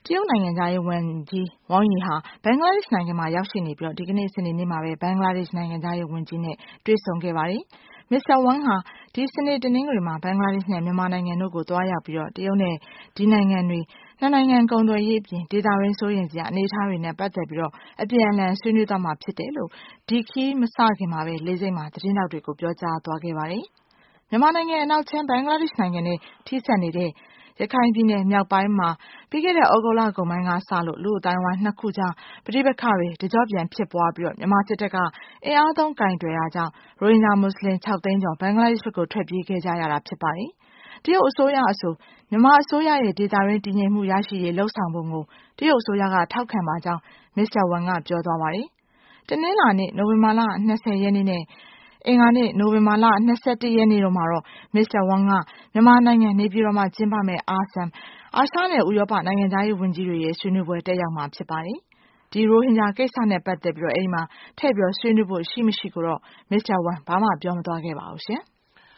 တရုတ်နိုင်ငံသားရေးဝန်ကြီးဝမ်ယီဟာဘင်္ဂလားဒေ့ရှ်နိုင်ငံမှာရောက်ရှိနေပြီးဒီကနေ့စနေနေ့မှာပဲဘင်္ဂလားဒေ့ရှ်နိုင်ငံသားရေးဝန်ကြီးနဲ့တွေ့ဆုံခဲ့ပါတယ်။ မစ္စတာဝမ်ဟာဒီစနေတနင်္ဂနွေမှာဘင်္ဂလားဒေ့ရှ်နဲ့မြန်မာနိုင်ငံတို့ကိုသွားရောက်ပြီးတရုတ်နဲ့ဒီနိုင်ငံတွေနှစ်နိုင်ငံကုန်သွယ်ရေးအပြင်ဒေသတွင်းစိုးရိမ်စရာအနေအထားတွေနဲ့ပတ်သက်ပြီးအပြန်အလှန်ဆွေးနွေးသွားမှာဖြစ်တယ်လို့ဒီခရီးမစခင်မှာပဲလေဆိပ်မှာသတင်းထောက်တွေကိုပြောကြားသွားခဲ့ပါတယ်။ မြန်မာနိုင်ငံအနောက်ခြမ်းဘင်္ဂလားဒေ့ရှ်နိုင်ငံနဲ့ထိစပ်နေတဲ့ရခိုင်ပြည်နယ်မြောက်ပိုင်းမှာပြီးခဲ့တဲ့ဩဂုတ်လကုန်ပိုင်းကစလို့လူ့အသိုင်းအဝိုင်းနှစ်ခုကြားပဋိပက္ခတွေတကျော့ပြန်ဖြစ်ပွားပြီးမြန်မာစစ်တပ်ကအင်အားသုံးကိုင်တွယ်တာကြောင့်ရိုဟင်ဂျာမွတ်စလင်6သိန်းကျော်ဘင်္ဂလားဒေ့ရှ်ဘက်ကိုထွက်ပြေးခဲ့ကြရတာဖြစ်ပါတယ်။တရုတ်အစိုးရအဆိုမြန်မာအစိုးရရဲ့ဒေသတွင်းတည်ငြိမ်မှုရရှိရေးလှုံ့ဆော်ပုံကိုတရုတ်အစိုးရကထောက်ခံပါကြောင်းမစ္စတာဝမ်ကပြောသွားပါတယ်။တနင်္လာနေ့နိုဝင်ဘာလ20ရက်နေ့နဲ့အင်္ဂါနေ့နိုဝင်ဘာလ21ရက်နေ့တို့မှာမစ္စတာဝမ်ကမြန်မာနိုင်ငံနေပြည်တော်မှာကျင်းပမယ့်ASEMအာရှနဲ့ဥရောပနိုင်ငံသားရေးဝန်ကြီးတွေရဲ့ဆွေးနွေးပွဲတက်ရောက်မှာဖြစ်ပါတယ်။ဒီရိုဟင်ဂျာကိစ္စနဲ့ပတ်သက်ပြီးအဲဒီမှာထည့်ပြောဆွေးနွေးဖို့ရှိမရှိကိုတော့မစ္စတာဝမ်ဘာမှပြောမသွားခဲ့ပါဘူးရှင်။